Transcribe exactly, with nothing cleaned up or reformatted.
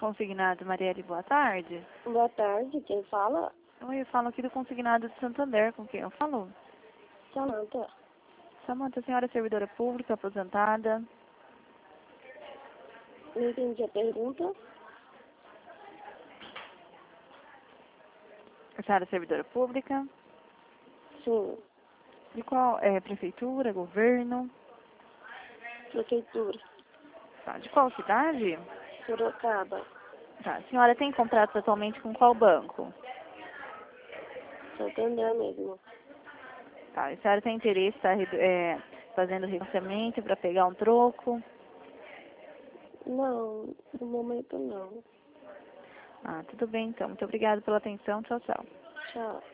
Consignado Marielle, boa tarde. Boa tarde, quem fala? Oi, eu falo aqui do Consignado de Santander, com quem eu falo? Samanta. Samanta, a senhora é servidora pública, aposentada? Não entendi a pergunta. A senhora é servidora pública? Sim, De qual? É prefeitura, governo? prefeitura. Tá, de qual cidade? Sorocaba. Tá, a senhora tem contratos atualmente com qual banco? Santander mesmo. Tá, a senhora tem interesse em estar é, fazendo financiamento para pegar um troco? Não, no momento não. Ah, tudo bem então. Muito obrigada pela atenção. Tchau, tchau. Tchau.